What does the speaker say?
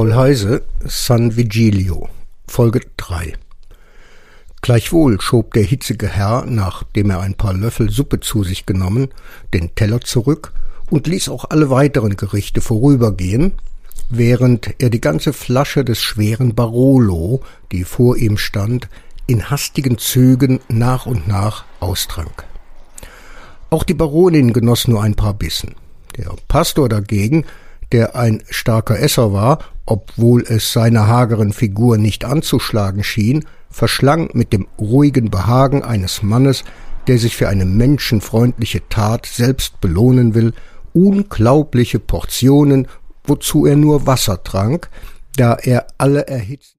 Paul Heyse, San Vigilio, Folge 3. Gleichwohl schob der hitzige Herr, nachdem er ein paar Löffel Suppe zu sich genommen, den Teller zurück und ließ auch alle weiteren Gerichte vorübergehen, während er die ganze Flasche des schweren Barolo, die vor ihm stand, in hastigen Zügen nach und nach austrank. Auch die Baronin genoss nur ein paar Bissen. Der Pastor dagegen, der ein starker Esser war, obwohl es seiner hageren Figur nicht anzuschlagen schien, verschlang mit dem ruhigen Behagen eines Mannes, der sich für eine menschenfreundliche Tat selbst belohnen will, unglaubliche Portionen, wozu er nur Wasser trank, da er alle erhitzten